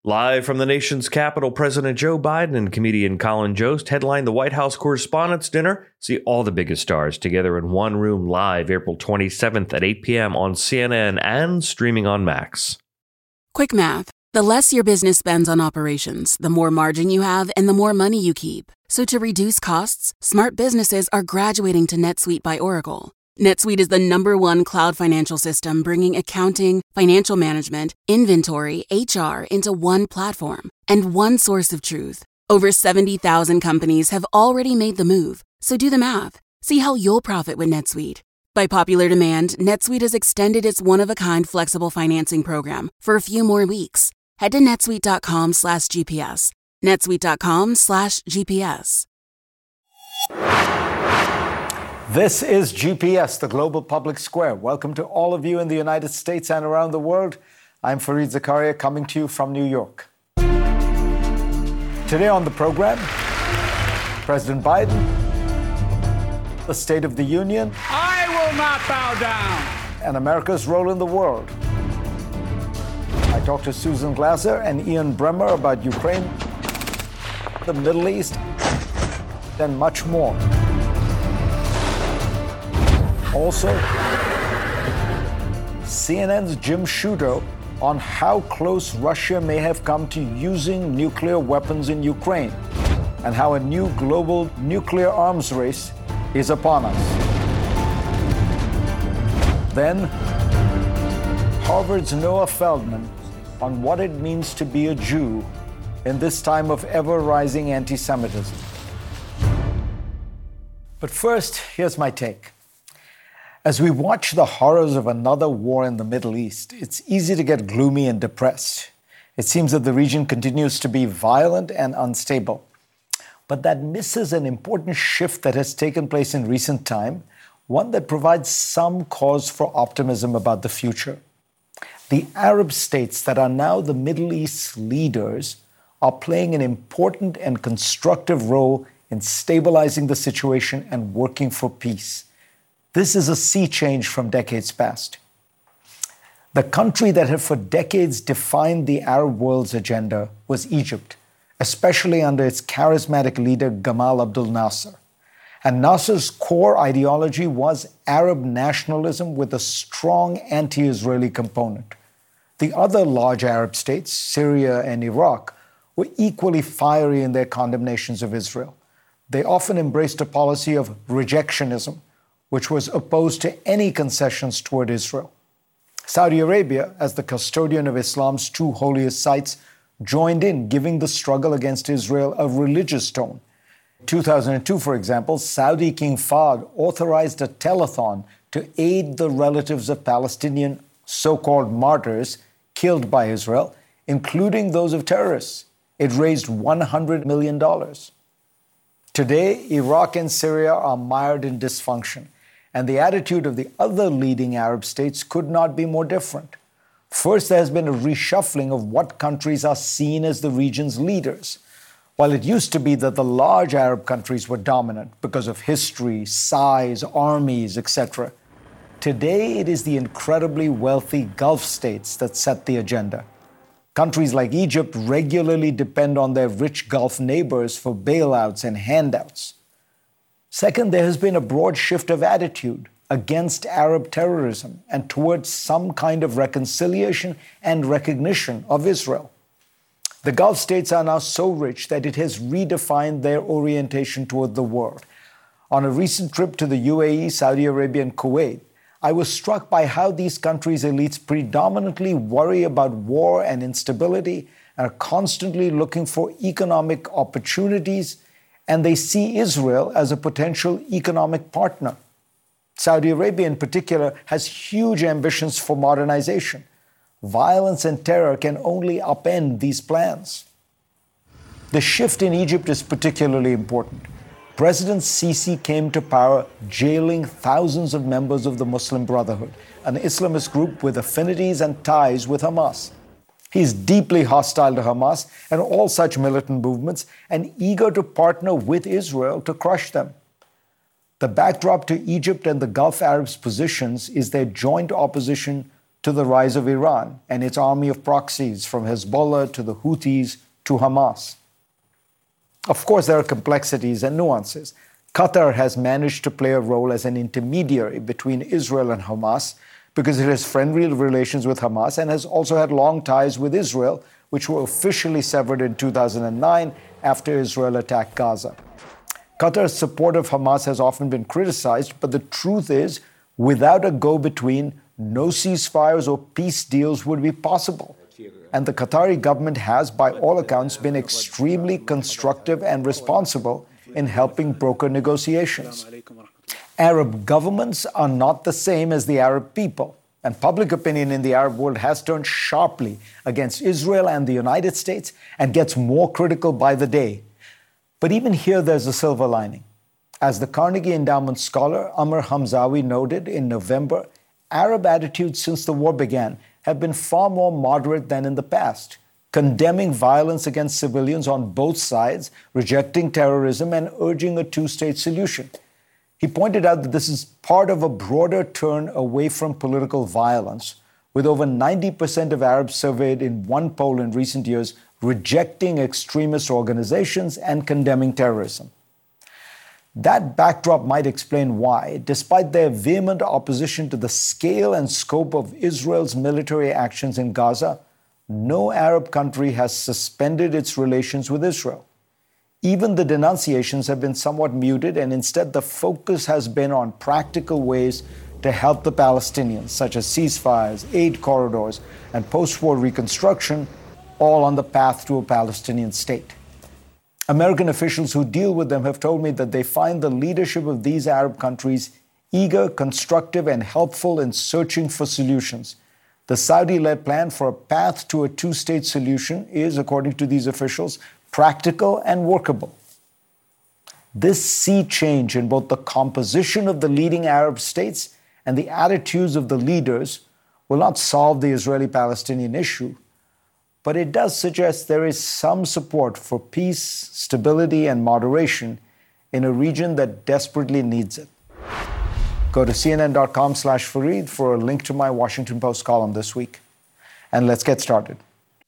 Live from the nation's capital, President Joe Biden and comedian Colin Jost headline the White House Correspondents' Dinner. See all the biggest stars together in one room live April 27th at 8 p.m. on CNN and streaming on Max. Quick math. The less your business spends on operations, the more margin you have and the more money you keep. So to reduce costs, smart businesses are graduating to NetSuite by Oracle. NetSuite is the #1 cloud financial system bringing accounting, financial management, inventory, HR into one platform and one source of truth. Over 70,000 companies have already made the move. So do the math. See how you'll profit with NetSuite. By popular demand, NetSuite has extended its one-of-a-kind flexible financing program for a few more weeks. Head to netsuite.com/GPS. netsuite.com/GPS. This is GPS, the Global Public Square. Welcome to all of you in the United States and around the world. I'm Fareed Zakaria, coming to you from New York. Today on the program, President Biden, the State of the Union. I will not bow down. And America's role in the world. I talked to Susan Glasser and Ian Bremmer about Ukraine, the Middle East, and much more. Also, CNN's Jim Sciutto on how close Russia may have come to using nuclear weapons in Ukraine and how a new global nuclear arms race is upon us. Then, Harvard's Noah Feldman on what it means to be a Jew in this time of ever-rising anti-Semitism. But first, here's my take. As we watch the horrors of another war in the Middle East, it's easy to get gloomy and depressed. It seems that the region continues to be violent and unstable. But that misses an important shift that has taken place in recent time, one that provides some cause for optimism about the future. The Arab states that are now the Middle East's leaders are playing an important and constructive role in stabilizing the situation and working for peace. This is a sea change from decades past. The country that had for decades defined the Arab world's agenda was Egypt, especially under its charismatic leader Gamal Abdel Nasser. And Nasser's core ideology was Arab nationalism with a strong anti-Israeli component. The other large Arab states, Syria and Iraq, were equally fiery in their condemnations of Israel. They often embraced a policy of rejectionism, which was opposed to any concessions toward Israel. Saudi Arabia, as the custodian of Islam's two holiest sites, joined in giving the struggle against Israel a religious tone. In 2002, for example, Saudi King Fahd authorized a telethon to aid the relatives of Palestinian so-called martyrs killed by Israel, including those of terrorists. It raised $100 million. Today, Iraq and Syria are mired in dysfunction, and the attitude of the other leading Arab states could not be more different. First, there has been a reshuffling of what countries are seen as the region's leaders. While it used to be that the large Arab countries were dominant because of history, size, armies, etc., today it is the incredibly wealthy Gulf states that set the agenda. Countries like Egypt regularly depend on their rich Gulf neighbors for bailouts and handouts. Second, there has been a broad shift of attitude against Arab terrorism and towards some kind of reconciliation and recognition of Israel. The Gulf states are now so rich that it has redefined their orientation toward the world. On a recent trip to the UAE, Saudi Arabia, and Kuwait, I was struck by how these countries' elites predominantly worry about war and instability and are constantly looking for economic opportunities, and they see Israel as a potential economic partner. Saudi Arabia, in particular, has huge ambitions for modernization. Violence and terror can only upend these plans. The shift in Egypt is particularly important. President Sisi came to power jailing thousands of members of the Muslim Brotherhood, an Islamist group with affinities and ties with Hamas. He is deeply hostile to Hamas and all such militant movements and eager to partner with Israel to crush them. The backdrop to Egypt and the Gulf Arabs' positions is their joint opposition to the rise of Iran and its army of proxies, from Hezbollah to the Houthis to Hamas. Of course, there are complexities and nuances. Qatar has managed to play a role as an intermediary between Israel and Hamas because it has friendly relations with Hamas and has also had long ties with Israel, which were officially severed in 2009 after Israel attacked Gaza. Qatar's support of Hamas has often been criticized, but the truth is, without a go-between, no ceasefires or peace deals would be possible. And the Qatari government has, by all accounts, been extremely constructive and responsible in helping broker negotiations. Arab governments are not the same as the Arab people, and public opinion in the Arab world has turned sharply against Israel and the United States and gets more critical by the day. But even here, there's a silver lining. As the Carnegie Endowment scholar Amr Hamzawi noted in November, Arab attitudes since the war began have been far more moderate than in the past, condemning violence against civilians on both sides, rejecting terrorism, and urging a two-state solution. He pointed out that this is part of a broader turn away from political violence, with over 90% of Arabs surveyed in one poll in recent years rejecting extremist organizations and condemning terrorism. That backdrop might explain why, despite their vehement opposition to the scale and scope of Israel's military actions in Gaza, no Arab country has suspended its relations with Israel. Even the denunciations have been somewhat muted, and instead the focus has been on practical ways to help the Palestinians, such as ceasefires, aid corridors, and post-war reconstruction, all on the path to a Palestinian state. American officials who deal with them have told me that they find the leadership of these Arab countries eager, constructive, and helpful in searching for solutions. The Saudi-led plan for a path to a two-state solution is, according to these officials, practical and workable. This sea change in both the composition of the leading Arab states and the attitudes of the leaders will not solve the Israeli-Palestinian issue, but it does suggest there is some support for peace, stability, and moderation in a region that desperately needs it. Go to cnn.com/Fareed for a link to my Washington Post column this week. And let's get started.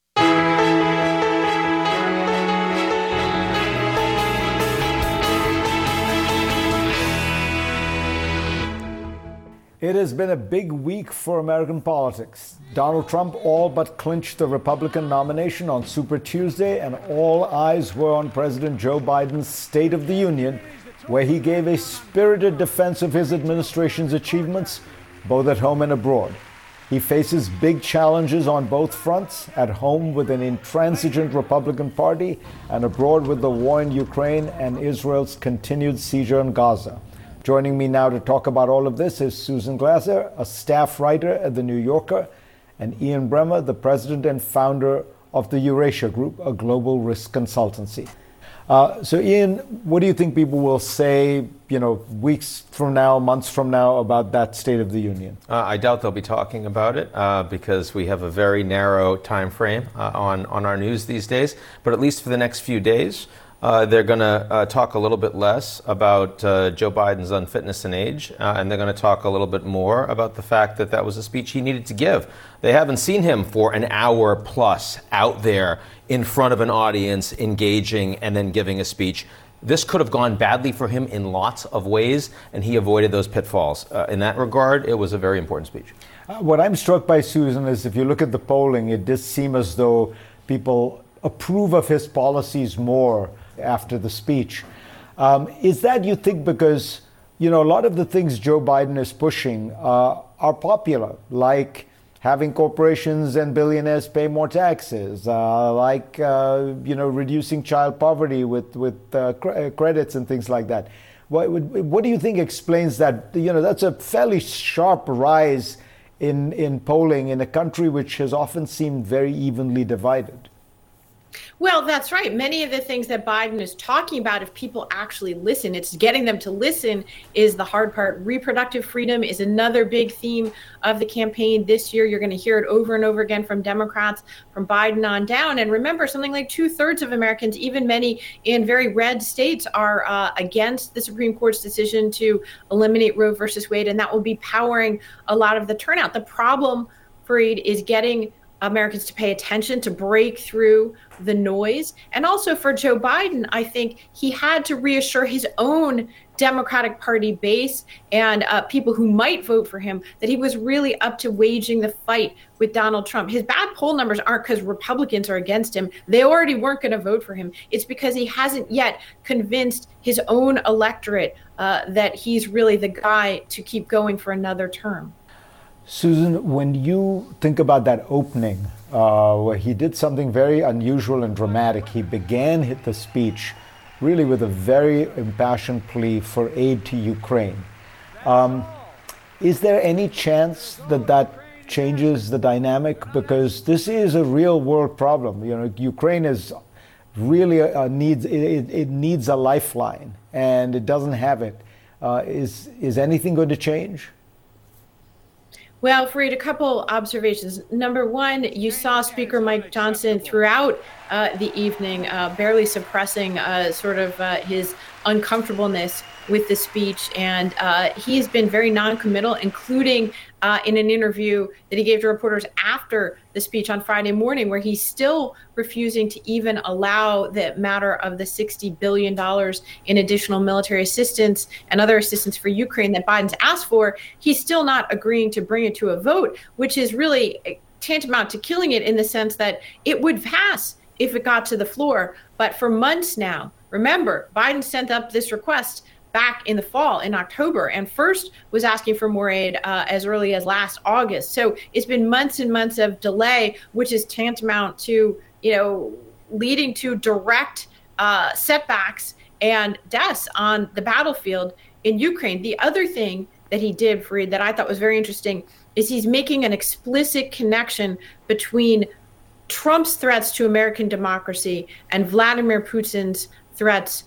It has been a big week for American politics. Donald Trump all but clinched the Republican nomination on Super Tuesday, and all eyes were on President Joe Biden's State of the Union, where he gave a spirited defense of his administration's achievements, both at home and abroad. He faces big challenges on both fronts, at home with an intransigent Republican Party, and abroad with the war in Ukraine and Israel's continued seizure on Gaza. Joining me now to talk about all of this is Susan Glasser, a staff writer at The New Yorker, and Ian Bremmer, the president and founder of the Eurasia Group, a global risk consultancy. So Ian, what do you think people will say, weeks from now, months from now about that State of the Union? I doubt they'll be talking about it because we have a very narrow time frame on our news these days. But at least for the next few days, they're going to talk a little bit less about Joe Biden's unfitness and age, and they're going to talk a little bit more about the fact that that was a speech he needed to give. They haven't seen him for an hour plus out there in front of an audience, engaging and then giving a speech. This could have gone badly for him in lots of ways, and he avoided those pitfalls. In that regard, it was a very important speech. What I'm struck by, Susan, is if you look at the polling, it does seem as though people approve of his policies more after the speech. Is that, you think, because, a lot of the things Joe Biden is pushing are popular, like having corporations and billionaires pay more taxes, reducing child poverty with credits and things like that. What do you think explains that? That's a fairly sharp rise in polling in a country which has often seemed very evenly divided. Well, that's right. Many of the things that Biden is talking about, if people actually listen, it's getting them to listen is the hard part. Reproductive freedom is another big theme of the campaign this year. You're going to hear it over and over again from Democrats, from Biden on down. And remember, something like 2/3 of Americans, even many in very red states, are against the Supreme Court's decision to eliminate Roe versus Wade. And that will be powering a lot of the turnout. The problem Fareed, is getting Americans to pay attention, to break through the noise. And also for Joe Biden, I think he had to reassure his own Democratic Party base and people who might vote for him that he was really up to waging the fight with Donald Trump. His bad poll numbers aren't because Republicans are against him. They already weren't going to vote for him. It's because he hasn't yet convinced his own electorate that he's really the guy to keep going for another term. Susan, when you think about that opening, where he did something very unusual and dramatic, he began the speech really with a very impassioned plea for aid to Ukraine. Is there any chance that that changes the dynamic? Because this is a real world problem. You know, Ukraine is really needs a lifeline, and it doesn't have it. Is anything going to change? Well, Fareed, a couple observations. Number one, you saw Speaker Mike Johnson throughout the evening barely suppressing his uncomfortableness with the speech. And he has been very noncommittal, including in an interview that he gave to reporters after the speech on Friday morning, where he's still refusing to even allow the matter of the $60 billion in additional military assistance and other assistance for Ukraine that Biden's asked for. He's still not agreeing to bring it to a vote, which is really tantamount to killing it in the sense that it would pass if it got to the floor. But for months now, remember, Biden sent up this request back in the fall, in October, and first was asking for more aid as early as last August. So it's been months and months of delay, which is tantamount to, leading to direct setbacks and deaths on the battlefield in Ukraine. The other thing that he did, Fareed, that I thought was very interesting is he's making an explicit connection between Trump's threats to American democracy and Vladimir Putin's threats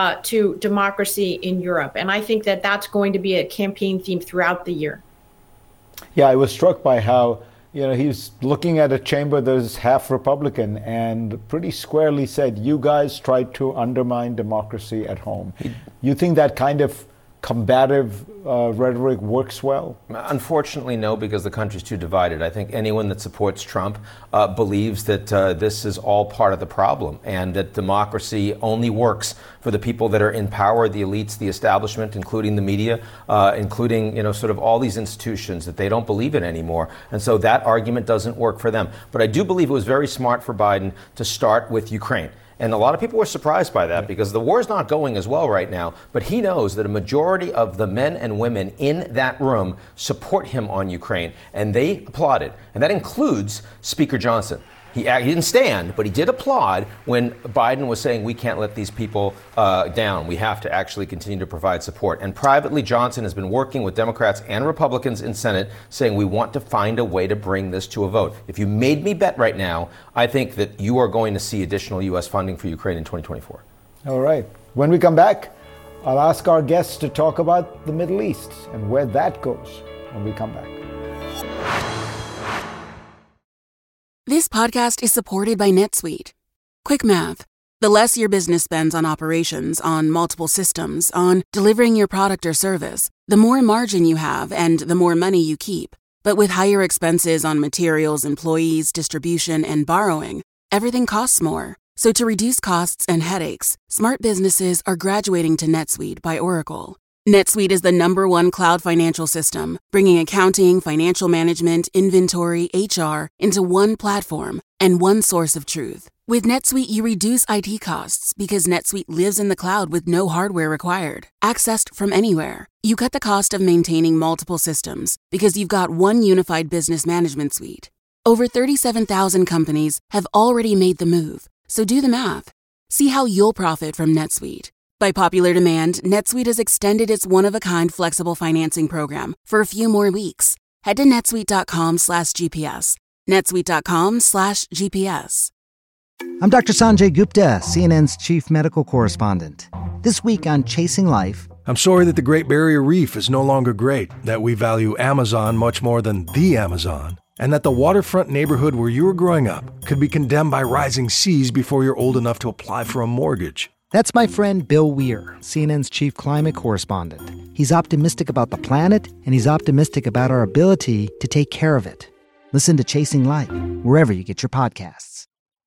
to democracy in Europe. And I think that that's going to be a campaign theme throughout the year. Yeah, I was struck by how, he's looking at a chamber that is half Republican and pretty squarely said, you guys tried to undermine democracy at home. You think that kind of combative rhetoric works well? Unfortunately, no, because the country's too divided. I think anyone that supports Trump believes that this is all part of the problem and that democracy only works for the people that are in power, the elites, the establishment, including the media, including, sort of all these institutions that they don't believe in anymore. And so that argument doesn't work for them. But I do believe it was very smart for Biden to start with Ukraine. And a lot of people were surprised by that because the war's not going as well right now. But he knows that a majority of the men and women in that room support him on Ukraine. And they applauded. And that includes Speaker Johnson. He didn't stand, but he did applaud when Biden was saying we can't let these people down. We have to actually continue to provide support. And privately, Johnson has been working with Democrats and Republicans in Senate saying we want to find a way to bring this to a vote. If you made me bet right now, I think that you are going to see additional U.S. funding for Ukraine in 2024. All right. When we come back, I'll ask our guests to talk about the Middle East and where that goes when we come back. This podcast is supported by NetSuite. Quick math. The less your business spends on operations, on multiple systems, on delivering your product or service, the more margin you have and the more money you keep. But with higher expenses on materials, employees, distribution, and borrowing, everything costs more. So to reduce costs and headaches, smart businesses are graduating to NetSuite by Oracle. NetSuite is the #1 cloud financial system, bringing accounting, financial management, inventory, HR into one platform and one source of truth. With NetSuite, you reduce IT costs because NetSuite lives in the cloud with no hardware required, accessed from anywhere. You cut the cost of maintaining multiple systems because you've got one unified business management suite. Over 37,000 companies have already made the move, so do the math. See how you'll profit from NetSuite. By popular demand, NetSuite has extended its one-of-a-kind flexible financing program for a few more weeks. Head to netsuite.com/GPS. netsuite.com/GPS. I'm Dr. Sanjay Gupta, CNN's chief medical correspondent. This week on Chasing Life... I'm sorry that the Great Barrier Reef is no longer great, that we value Amazon much more than the Amazon, and that the waterfront neighborhood where you were growing up could be condemned by rising seas before you're old enough to apply for a mortgage. That's my friend Bill Weir, CNN's chief climate correspondent. He's optimistic about the planet, and he's optimistic about our ability to take care of it. Listen to Chasing Life wherever you get your podcasts.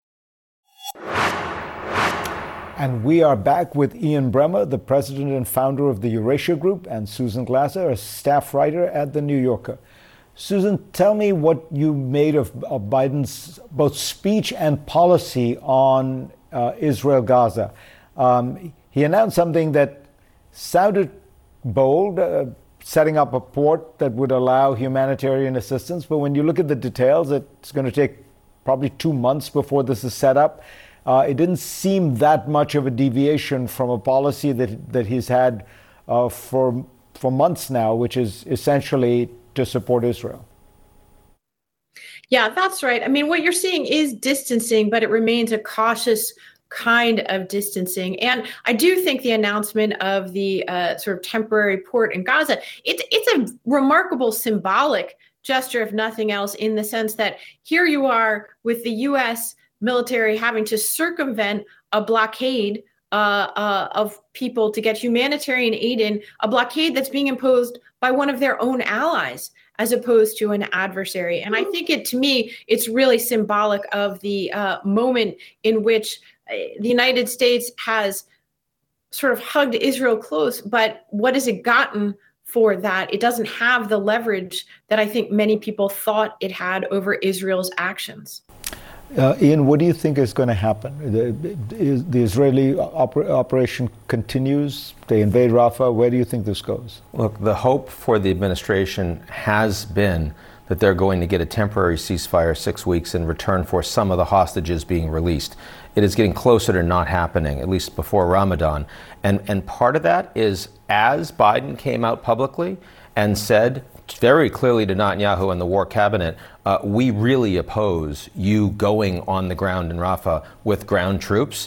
And we are back with Ian Bremmer, the president and founder of the Eurasia Group, and Susan Glasser, a staff writer at The New Yorker. Susan, tell me what you made of Biden's both speech and policy on Israel-Gaza. He announced something that sounded bold, setting up a port that would allow humanitarian assistance. But when you look at the details, it's going to take probably 2 months before this is set up. It didn't seem that much of a deviation from a policy that he's had for months now, which is essentially to support Israel. Yeah, that's right. I mean, what you're seeing is distancing, but it remains a cautious kind of distancing. And I do think the announcement of the sort of temporary port in Gaza, it's a remarkable symbolic gesture, if nothing else, in the sense that here you are with the U.S. military having to circumvent a blockade of people to get humanitarian aid in, a blockade that's being imposed by one of their own allies as opposed to an adversary. And I think to me, it's really symbolic of the moment in which the United States has sort of hugged Israel close, but what has it gotten for that? It doesn't have the leverage that I think many people thought it had over Israel's actions. Ian, what do you think is going to happen? The Israeli operation continues. They invade Rafah. Where do you think this goes? Look, the hope for the administration has been that they're going to get a temporary ceasefire 6 weeks in return for some of the hostages being released. It is getting closer to not happening, at least before Ramadan. And part of that is, as Biden came out publicly and said very clearly to Netanyahu and the war cabinet, we really oppose you going on the ground in Rafah with ground troops.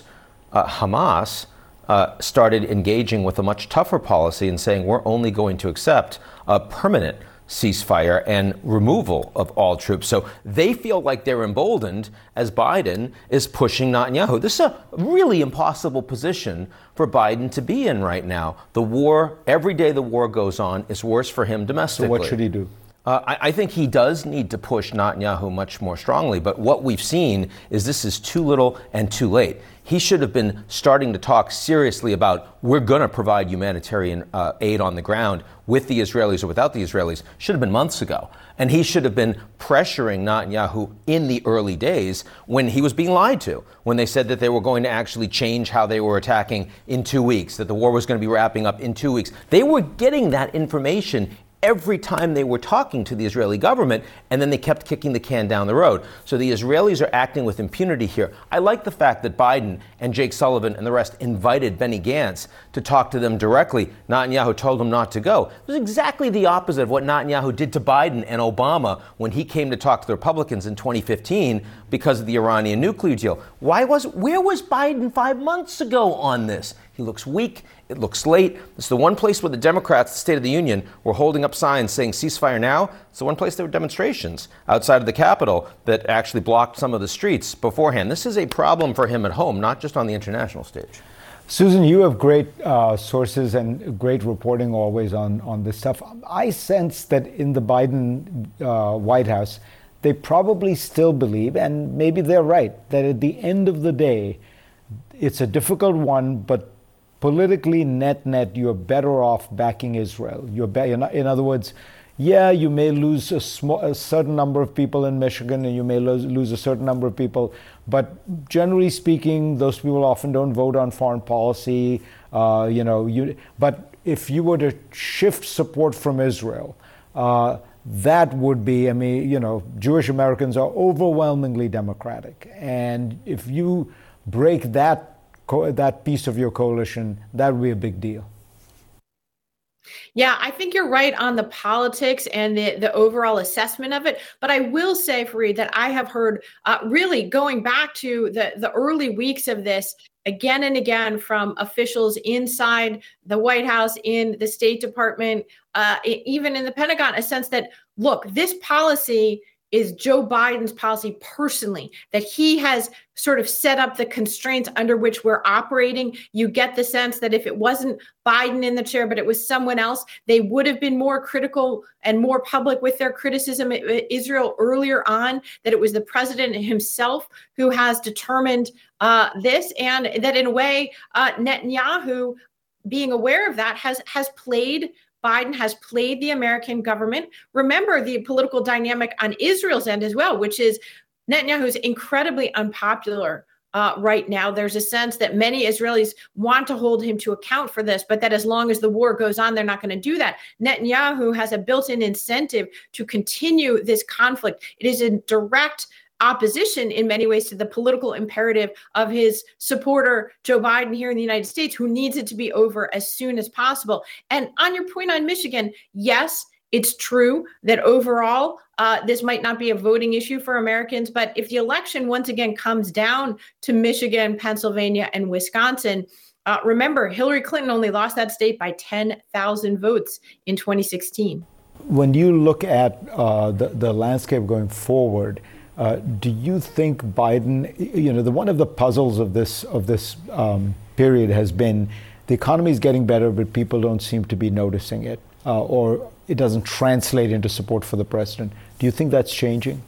Hamas started engaging with a much tougher policy and saying we're only going to accept a permanent ceasefire and removal of all troops. So they feel like they're emboldened as Biden is pushing Netanyahu. This is a really impossible position for Biden to be in right now. The war, every day the war goes on, is worse for him domestically. So what should he do? I think he does need to push Netanyahu much more strongly, but what we've seen is this is too little and too late. He should have been starting to talk seriously about we're going to provide humanitarian aid on the ground with the Israelis or without the Israelis. Should have been months ago. And he should have been pressuring Netanyahu in the early days when he was being lied to, when they said that they were going to actually change how they were attacking in 2 weeks, that the war was going to be wrapping up in 2 weeks. They were getting that information every time they were talking to the Israeli government, and then they kept kicking the can down the road. So the Israelis are acting with impunity here. I like the fact that Biden and Jake Sullivan and the rest invited Benny Gantz to talk to them directly. Netanyahu told him not to go. It was exactly the opposite of what Netanyahu did to Biden and Obama when he came to talk to the Republicans in 2015 because of the Iranian nuclear deal. Where was Biden 5 months ago on this? He looks weak. It looks late. It's the one place where the Democrats, the State of the Union, were holding up signs saying ceasefire now. It's the one place there were demonstrations outside of the Capitol that actually blocked some of the streets beforehand. This is a problem for him at home, not just on the international stage. Susan, you have great sources and great reporting always on this stuff. I sense that in the Biden White House, they probably still believe, and maybe they're right, that at the end of the day, it's a difficult one, but politically, net, you're better off backing Israel. In other words, yeah, you may lose a certain number of people in Michigan, and you may lose a certain number of people, but generally speaking, those people often don't vote on foreign policy. But if you were to shift support from Israel, that would be, Jewish Americans are overwhelmingly Democratic, and if you break that piece of your coalition, that would be a big deal. Yeah, I think you're right on the politics and the overall assessment of it. But I will say, Fareed, that I have heard really going back to the early weeks of this again and again from officials inside the White House, in the State Department, even in the Pentagon, a sense that, look, this policy is Joe Biden's policy personally, that he has sort of set up the constraints under which we're operating. You get the sense that if it wasn't Biden in the chair, but it was someone else, they would have been more critical and more public with their criticism of Israel earlier on, that it was the president himself who has determined this, and that in a way, Netanyahu, being aware of that, Biden has played the American government. Remember the political dynamic on Israel's end as well, which is Netanyahu is incredibly unpopular right now. There's a sense that many Israelis want to hold him to account for this, but that as long as the war goes on, they're not going to do that. Netanyahu has a built-in incentive to continue this conflict. It is in direct opposition in many ways to the political imperative of his supporter, Joe Biden, here in the United States, who needs it to be over as soon as possible. And on your point on Michigan, yes, it's true that overall, this might not be a voting issue for Americans, but if the election once again comes down to Michigan, Pennsylvania, and Wisconsin, remember, Hillary Clinton only lost that state by 10,000 votes in 2016. When you look at the landscape going forward, do you think Biden, one of the puzzles of this period has been the economy is getting better, but people don't seem to be noticing it, or it doesn't translate into support for the president. Do you think that's changing?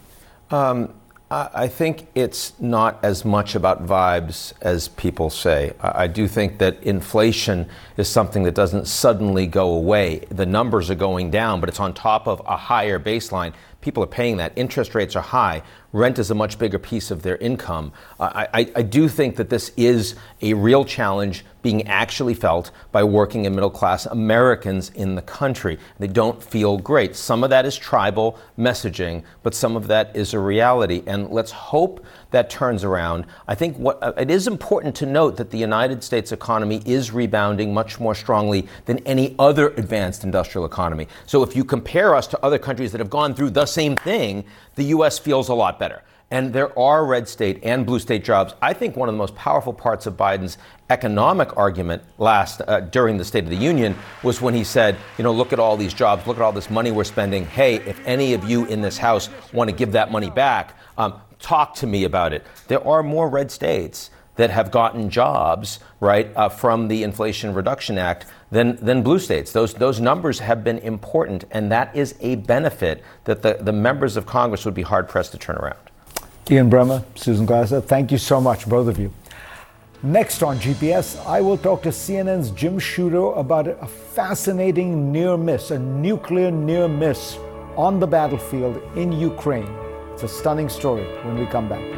I think it's not as much about vibes as people say. I do think that inflation is something that doesn't suddenly go away. The numbers are going down, but it's on top of a higher baseline. People are paying that. Interest rates are high. Rent is a much bigger piece of their income. I do think that this is a real challenge being actually felt by working and middle class Americans in the country. They don't feel great. Some of that is tribal messaging, but some of that is a reality. And let's hope that turns around. I think it is important to note that the United States economy is rebounding much more strongly than any other advanced industrial economy. So if you compare us to other countries that have gone through the same thing, the U.S. feels a lot better. And there are red state and blue state jobs. I think one of the most powerful parts of Biden's economic argument during the State of the Union was when he said, look at all these jobs, look at all this money we're spending. Hey, if any of you in this House want to give that money back, talk to me about it. There are more red states that have gotten jobs, right, from the Inflation Reduction Act than blue states. Those numbers have been important, and that is a benefit that the members of Congress would be hard-pressed to turn around. Ian Bremmer, Susan Glasser, thank you so much, both of you. Next on GPS, I will talk to CNN's Jim Sciutto about a fascinating near miss, a nuclear near miss on the battlefield in Ukraine. It's a stunning story when we come back.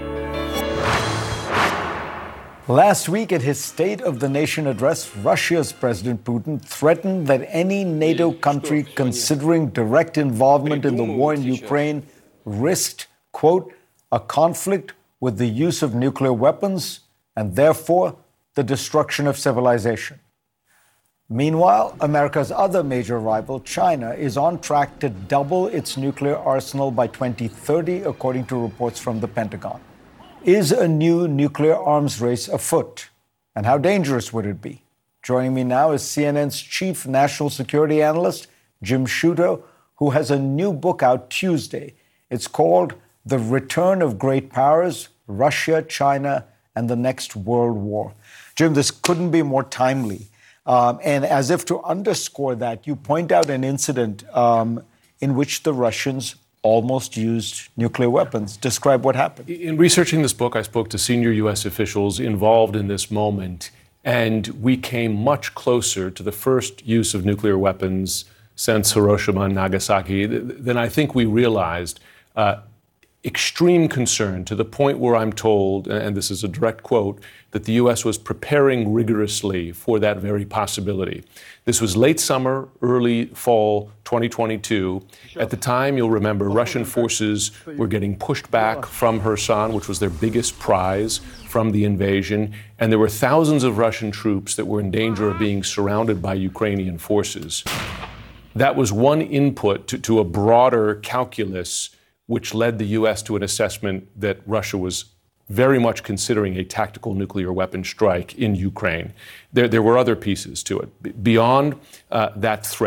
Last week at his State of the Nation address, Russia's President Putin threatened that any NATO country considering direct involvement in the war in Ukraine risked, quote, a conflict with the use of nuclear weapons and therefore the destruction of civilization. Meanwhile, America's other major rival, China, is on track to double its nuclear arsenal by 2030, according to reports from the Pentagon. Is a new nuclear arms race afoot? And how dangerous would it be? Joining me now is CNN's chief national security analyst, Jim Sciutto, who has a new book out Tuesday. It's called The Return of Great Powers, Russia, China, and the Next World War. Jim, this couldn't be more timely. And as if to underscore that, you point out an incident in which the Russians almost used nuclear weapons. Describe what happened. In researching this book, I spoke to senior U.S. officials involved in this moment, and we came much closer to the first use of nuclear weapons since Hiroshima and Nagasaki than I think we realized. Extreme concern to the point where I'm told, and this is a direct quote, that the U.S. was preparing rigorously for that very possibility. This was late summer, early fall 2022. At the time, you'll remember, Russian forces were getting pushed back from Kherson, which was their biggest prize from the invasion, and there were thousands of Russian troops that were in danger of being surrounded by Ukrainian forces. That was one input to a broader calculus which led the U.S. to an assessment that Russia was very much considering a tactical nuclear weapon strike in Ukraine. There were other pieces to it. Beyond that threat,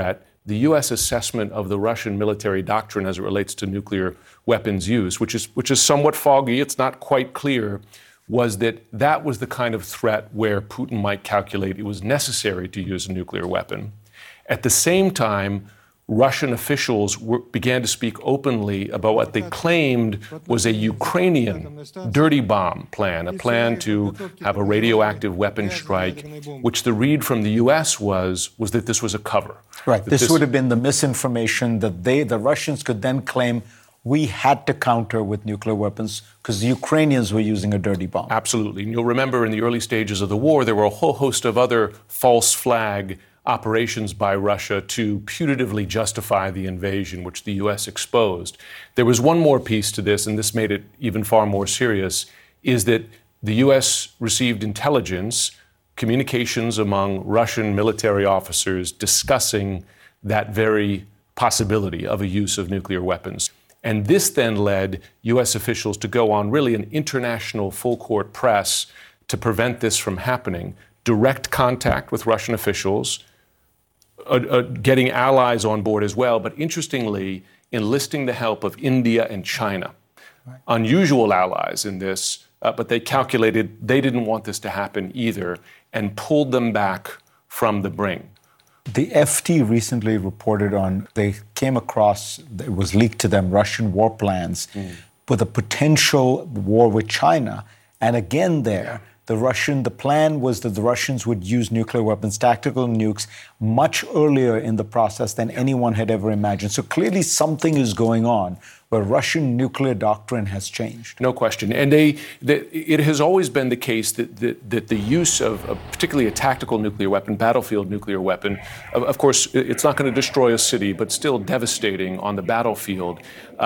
the U.S. assessment of the Russian military doctrine as it relates to nuclear weapons use, which is somewhat foggy, it's not quite clear, was that was the kind of threat where Putin might calculate it was necessary to use a nuclear weapon. At the same time, Russian officials began to speak openly about what they claimed was a Ukrainian dirty bomb plan, a plan to have a radioactive weapon strike, which the read from the U.S. was that this was a cover. Right. This would have been the misinformation that the Russians could then claim we had to counter with nuclear weapons because the Ukrainians were using a dirty bomb. Absolutely. And you'll remember in the early stages of the war, there were a whole host of other false flag operations by Russia to putatively justify the invasion, which the U.S. exposed. There was one more piece to this, and this made it even far more serious, is that the U.S. received intelligence, communications among Russian military officers discussing that very possibility of a use of nuclear weapons. And this then led U.S. officials to go on really an international full-court press to prevent this from happening, direct contact with Russian officials, getting allies on board as well, but interestingly, enlisting the help of India and China. Right. Unusual allies in this, but they calculated they didn't want this to happen either and pulled them back from the brink. The FT recently reported on, they came across, it was leaked to them, Russian war plans with a potential war with China. And again there, the plan was that the Russians would use nuclear weapons, tactical nukes, much earlier in the process than anyone had ever imagined. So clearly something is going on where Russian nuclear doctrine has changed. No question. And it has always been the case that the use of particularly a tactical nuclear weapon, battlefield nuclear weapon, of course, it's not going to destroy a city, but still devastating on the battlefield,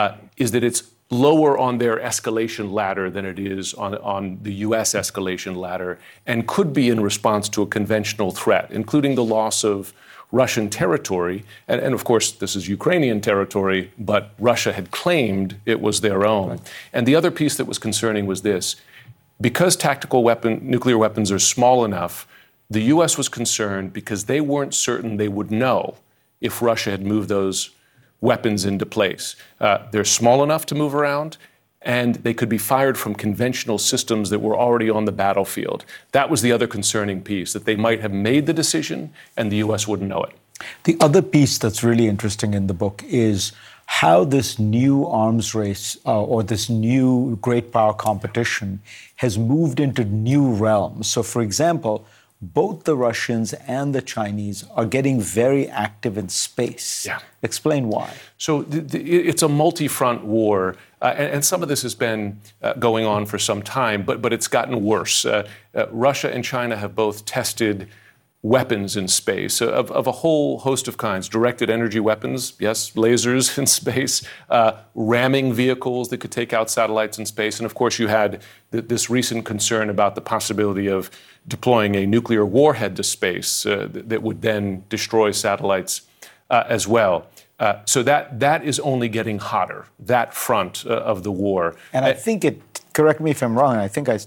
is that it's lower on their escalation ladder than it is on the U.S. escalation ladder, and could be in response to a conventional threat, including the loss of Russian territory. And of course, this is Ukrainian territory, but Russia had claimed it was their own. Right. And the other piece that was concerning was this. Because nuclear weapons are small enough, the U.S. was concerned because they weren't certain they would know if Russia had moved those weapons into place. They're small enough to move around, and they could be fired from conventional systems that were already on the battlefield. That was the other concerning piece, that they might have made the decision and the U.S. wouldn't know it. The other piece that's really interesting in the book is how this new arms race or this new great power competition has moved into new realms. So, for example, both the Russians and the Chinese are getting very active in space. Yeah. Explain why. So it's a multi-front war, and some of this has been going on for some time, but it's gotten worse. Russia and China have both tested weapons in space of a whole host of kinds. Directed energy weapons, yes, lasers in space, ramming vehicles that could take out satellites in space. And of course, you had this recent concern about the possibility of deploying a nuclear warhead to space that would then destroy satellites as well. So that is only getting hotter, that front of the war. And I think correct me if I'm wrong, I think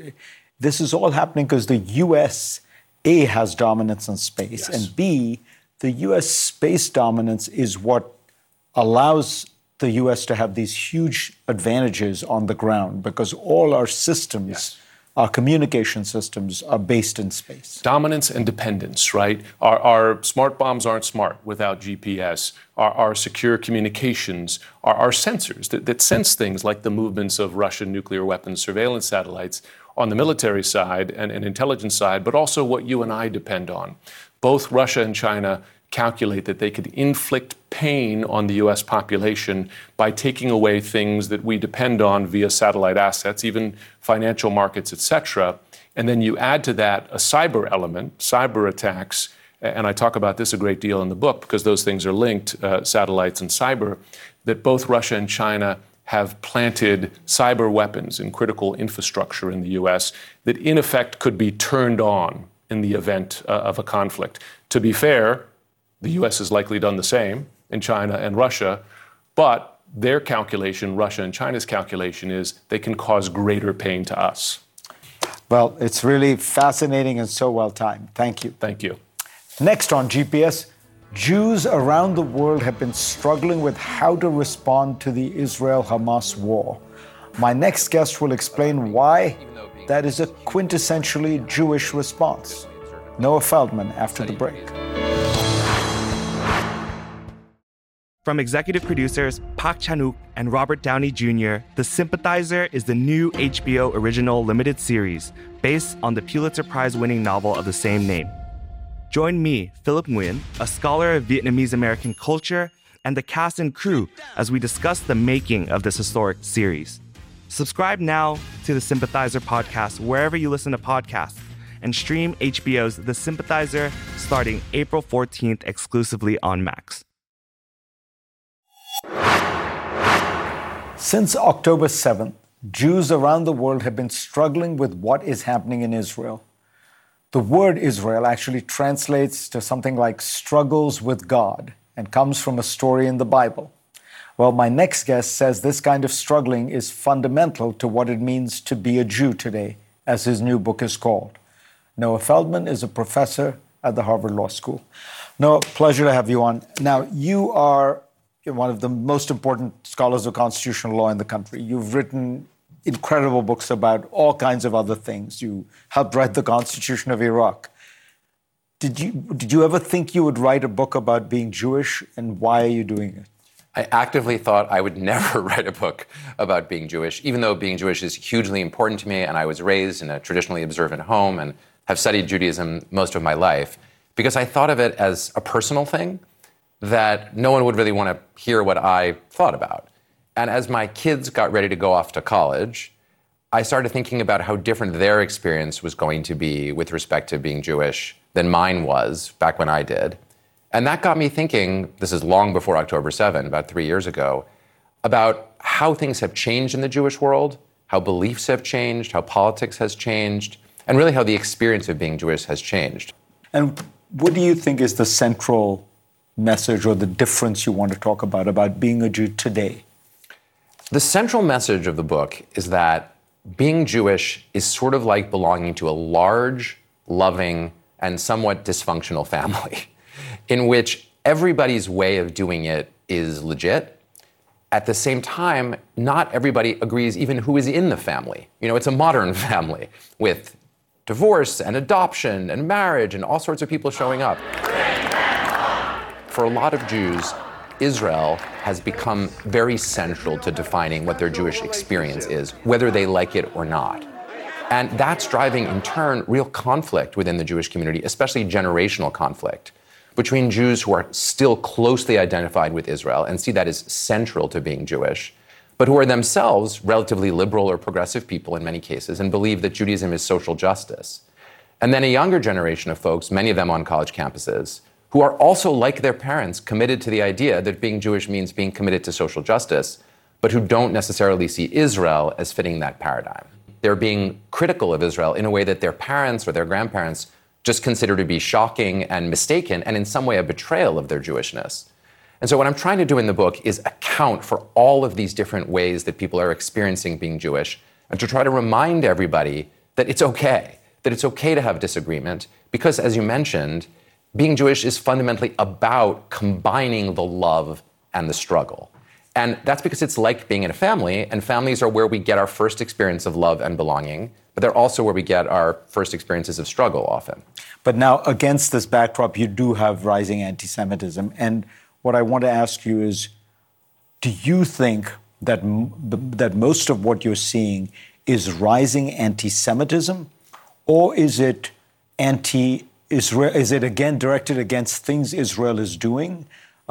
this is all happening because the U.S., A, has dominance in space, yes, and B, the U.S. space dominance is what allows the U.S. to have these huge advantages on the ground because all our systems, yes, our communication systems are based in space. Dominance and dependence, right? Our smart bombs aren't smart without GPS. Our secure communications, our sensors that sense things like the movements of Russian nuclear weapons surveillance satellites on the military side and intelligence side, but also what you and I depend on. Both Russia and China calculate that they could inflict pain on the U.S. population by taking away things that we depend on via satellite assets, even financial markets, et cetera. And then you add to that a cyber element, cyber attacks, and I talk about this a great deal in the book because those things are linked, satellites and cyber, that both Russia and China have planted cyber weapons in critical infrastructure in the U.S. that in effect could be turned on in the event of a conflict. To be fair, the U.S. has likely done the same in China and Russia, but their calculation, Russia and China's calculation, is they can cause greater pain to us. Well, it's really fascinating and so well timed. Thank you. Thank you. Next on GPS, Jews around the world have been struggling with how to respond to the Israel-Hamas war. My next guest will explain why that is a quintessentially Jewish response. Noah Feldman after the break. From executive producers Park Chan-wook and Robert Downey Jr., The Sympathizer is the new HBO original limited series based on the Pulitzer Prize-winning novel of the same name. Join me, Philip Nguyen, a scholar of Vietnamese-American culture, and the cast and crew as we discuss the making of this historic series. Subscribe now to The Sympathizer podcast wherever you listen to podcasts, and stream HBO's The Sympathizer starting April 14th exclusively on Max. Since October 7th, Jews around the world have been struggling with what is happening in Israel. The word Israel actually translates to something like struggles with God and comes from a story in the Bible. Well, my next guest says this kind of struggling is fundamental to what it means to be a Jew today, as his new book is called. Noah Feldman is a professor at the Harvard Law School. Noah, pleasure to have you on. Now, you are one of the most important scholars of constitutional law in the country. You've written incredible books about all kinds of other things. You helped write the Constitution of Iraq. Did you ever think you would write a book about being Jewish, and why are you doing it? I actively thought I would never write a book about being Jewish, even though being Jewish is hugely important to me, and I was raised in a traditionally observant home and have studied Judaism most of my life, because I thought of it as a personal thing that no one would really want to hear what I thought about. And as my kids got ready to go off to college, I started thinking about how different their experience was going to be with respect to being Jewish than mine was back when I did. And that got me thinking, this is long before October 7, about 3 years ago, about how things have changed in the Jewish world, how beliefs have changed, how politics has changed, and really how the experience of being Jewish has changed. And what do you think is the central message or the difference you want to talk about being a Jew today? The central message of the book is that being Jewish is sort of like belonging to a large, loving, and somewhat dysfunctional family, in which everybody's way of doing it is legit. At the same time, not everybody agrees even who is in the family. You know, it's a modern family with divorce and adoption and marriage and all sorts of people showing up. For a lot of Jews, Israel has become very central to defining what their Jewish experience is, whether they like it or not. And that's driving, in turn, real conflict within the Jewish community, especially generational conflict, between Jews who are still closely identified with Israel and see that as central to being Jewish, but who are themselves relatively liberal or progressive people in many cases and believe that Judaism is social justice. And then a younger generation of folks, many of them on college campuses, who are also, like their parents, committed to the idea that being Jewish means being committed to social justice, but who don't necessarily see Israel as fitting that paradigm. They're being critical of Israel in a way that their parents or their grandparents just consider to be shocking and mistaken, and in some way a betrayal of their Jewishness. And so what I'm trying to do in the book is account for all of these different ways that people are experiencing being Jewish, and to try to remind everybody that it's okay to have disagreement, because, as you mentioned, being Jewish is fundamentally about combining the love and the struggle. And that's because it's like being in a family, and families are where we get our first experience of love and belonging, but they're also where we get our first experiences of struggle often. But now, against this backdrop, you do have rising anti-Semitism. And what I want to ask you is, do you think that that most of what you're seeing is rising anti-Semitism, or is it anti-Israel? Is it again directed against things Israel is doing,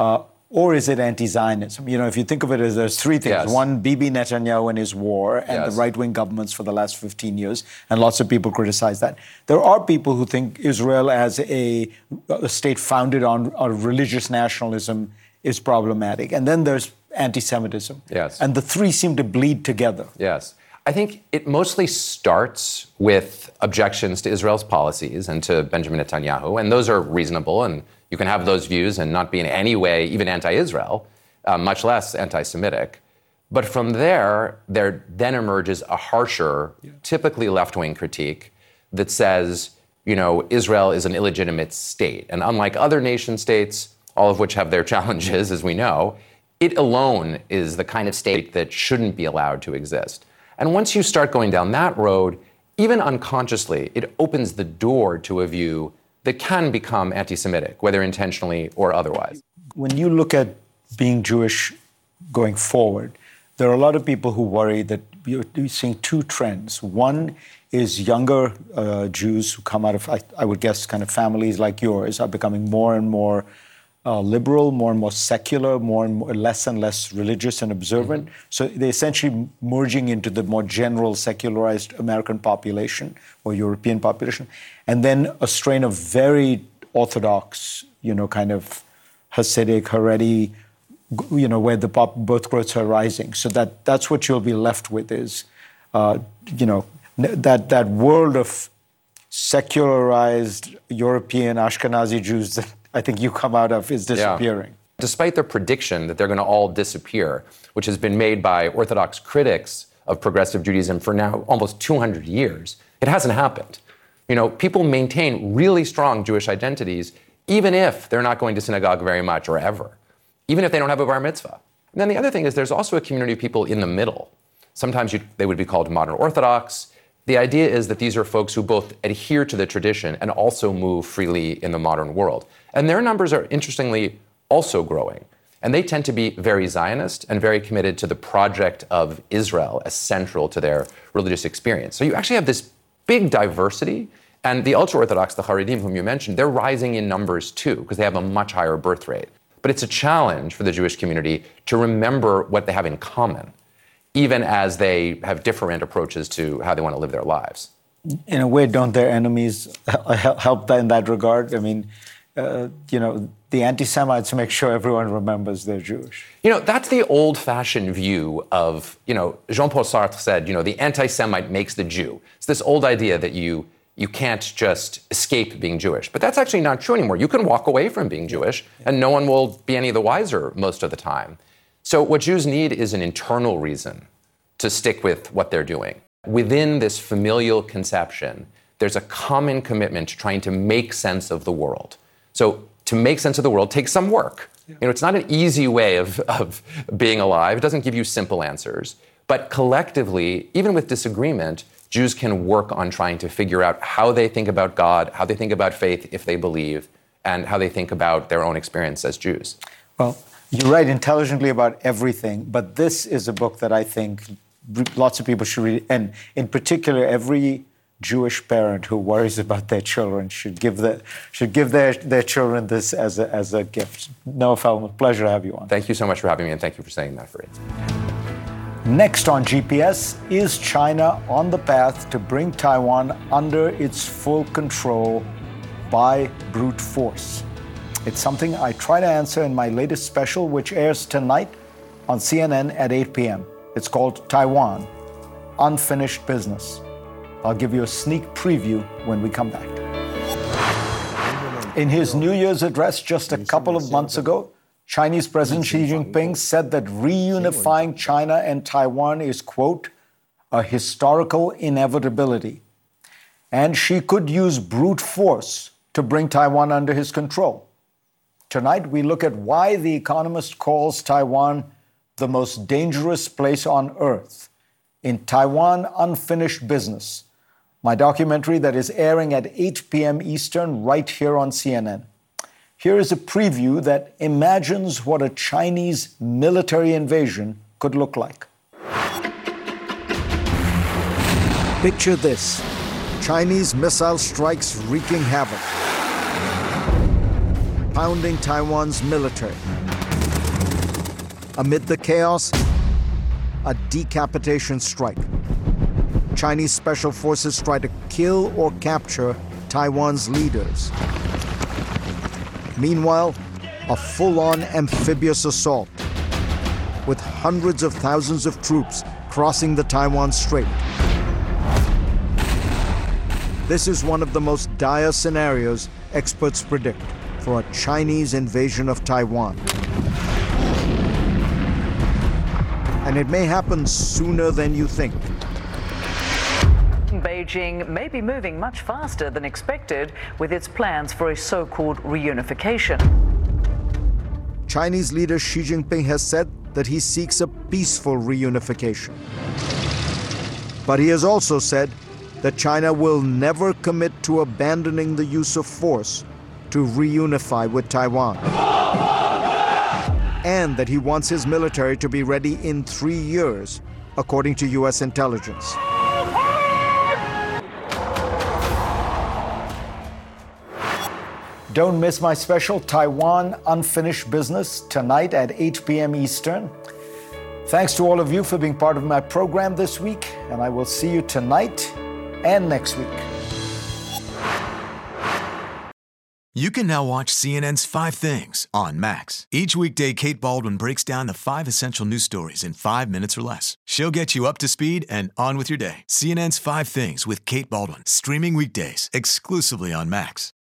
or is it anti-Zionism? You know, if you think of it as there's three things. Yes. One, Bibi Netanyahu and his war, and Yes. the right-wing governments for the last 15 years, and lots of people criticize that. There are people who think Israel as a state founded on religious nationalism is problematic. And then there's anti-Semitism. Yes. And the three seem to bleed together. Yes. I think it mostly starts with objections to Israel's policies and to Benjamin Netanyahu, and those are reasonable, and you can have those views and not be in any way even anti-Israel, much less anti-Semitic. But from there then emerges a harsher, typically left-wing critique that says, you know, Israel is an illegitimate state. And unlike other nation states, all of which have their challenges, as we know, it alone is the kind of state that shouldn't be allowed to exist. And once you start going down that road, even unconsciously, it opens the door to a view that can become anti-Semitic, whether intentionally or otherwise. When you look at being Jewish going forward, there are a lot of people who worry that you're seeing two trends. One is younger Jews who come out of, I would guess, kind of families like yours are becoming more and more liberal, more and more secular, more and more, less and less religious and observant. Mm-hmm. So they're essentially merging into the more general secularized American population or European population. And then a strain of very orthodox, kind of Hasidic, Haredi, where the birth growths are rising. So that's what you'll be left with is, that world of secularized European Ashkenazi Jews that I think you come out of is disappearing. Yeah. Despite their prediction that they're going to all disappear, which has been made by Orthodox critics of progressive Judaism for now almost 200 years, it hasn't happened. People maintain really strong Jewish identities, even if they're not going to synagogue very much or ever, even if they don't have a bar mitzvah. And then the other thing is there's also a community of people in the middle. Sometimes they would be called modern Orthodox. The idea is that these are folks who both adhere to the tradition and also move freely in the modern world. And their numbers are, interestingly, also growing. And they tend to be very Zionist and very committed to the project of Israel as central to their religious experience. So you actually have this big diversity. And the ultra-Orthodox, the Haredim, whom you mentioned, they're rising in numbers too, because they have a much higher birth rate. But it's a challenge for the Jewish community to remember what they have in common, even as they have different approaches to how they want to live their lives. In a way, don't their enemies help in that regard? I mean, the anti-Semites make sure everyone remembers they're Jewish. That's the old-fashioned view of, Jean-Paul Sartre said, the anti-Semite makes the Jew. It's this old idea that you can't just escape being Jewish. But that's actually not true anymore. You can walk away from being Jewish, and no one will be any the wiser most of the time. So what Jews need is an internal reason to stick with what they're doing. Within this familial conception, there's a common commitment to trying to make sense of the world. So to make sense of the world takes some work. It's not an easy way of being alive. It doesn't give you simple answers. But collectively, even with disagreement, Jews can work on trying to figure out how they think about God, how they think about faith if they believe, and how they think about their own experience as Jews. Well, you write intelligently about everything, but this is a book that I think lots of people should read. And in particular, every Jewish parent who worries about their children should give their children this as a gift. Noah Feldman, pleasure to have you on. Thank you so much for having me, and thank you for saying that, Fareed. Next on GPS, is China on the path to bring Taiwan under its full control by brute force? It's something I try to answer in my latest special, which airs tonight on CNN at 8 p.m. It's called Taiwan, Unfinished Business. I'll give you a sneak preview when we come back. In his New Year's address just a couple of months ago, Chinese President Xi Jinping said that reunifying China and Taiwan is, quote, a historical inevitability. And Xi could use brute force to bring Taiwan under his control. Tonight, we look at why The Economist calls Taiwan the most dangerous place on earth in Taiwan Unfinished Business, my documentary that is airing at 8 p.m. Eastern right here on CNN. Here is a preview that imagines what a Chinese military invasion could look like. Picture this: Chinese missile strikes wreaking havoc, pounding Taiwan's military. Amid the chaos, a decapitation strike. Chinese special forces try to kill or capture Taiwan's leaders. Meanwhile, a full-on amphibious assault with hundreds of thousands of troops crossing the Taiwan Strait. This is one of the most dire scenarios experts predict for a Chinese invasion of Taiwan. And it may happen sooner than you think. Beijing may be moving much faster than expected with its plans for a so-called reunification. Chinese leader Xi Jinping has said that he seeks a peaceful reunification. But he has also said that China will never commit to abandoning the use of force to reunify with Taiwan. And that he wants his military to be ready in 3 years, according to U.S. intelligence. Don't miss my special Taiwan Unfinished Business tonight at 8 p.m. Eastern. Thanks to all of you for being part of my program this week, and I will see you tonight and next week. You can now watch CNN's 5 Things on Max. Each weekday, Kate Baldwin breaks down the 5 essential news stories in 5 minutes or less. She'll get you up to speed and on with your day. CNN's 5 Things with Kate Baldwin, streaming weekdays exclusively on Max.